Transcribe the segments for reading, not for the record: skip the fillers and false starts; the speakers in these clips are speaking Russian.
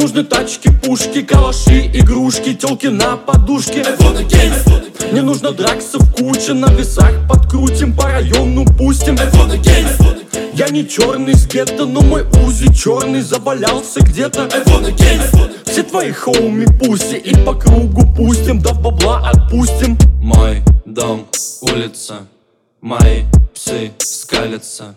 нужны тачки, пушки, калаши, игрушки, тёлки на подушке. Мне нужно драксов куча, на весах подкрутим, по району пустим. Я не черный с гетто, но мой Узи черный завалялся где-то. Все твои хоуми пусти и по кругу пустим, да в бабла отпустим. Мой дом, улица, мои псы скалятся.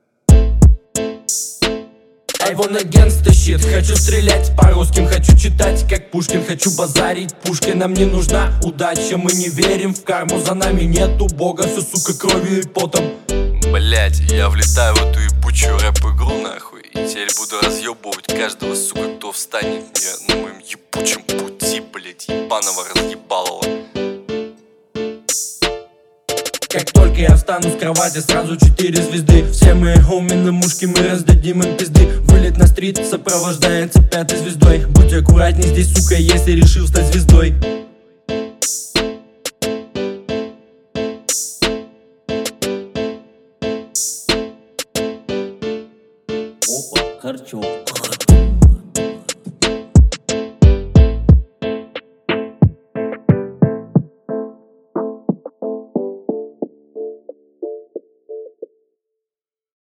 I wanna gangsta shit. Хочу стрелять по русским, хочу читать как Пушкин, хочу базарить пушкой. Нам не нужна удача, мы не верим в карму, за нами нету бога, все, сука, кровью и потом. Блять, я влетаю в эту ебучую рэп-игру нахуй, и теперь буду разъебывать каждого, сука, кто встанет мне на моем ебучем пути, блять, ебаного разъебалого. Как только я встану с кровати, сразу 4 звезды. Все мои хоуми на мушке, мы раздадим им пизды. Вылет на стрит сопровождается 5-й звездой. Будь аккуратней здесь, сука, если решил стать звездой. Опа, Харчов.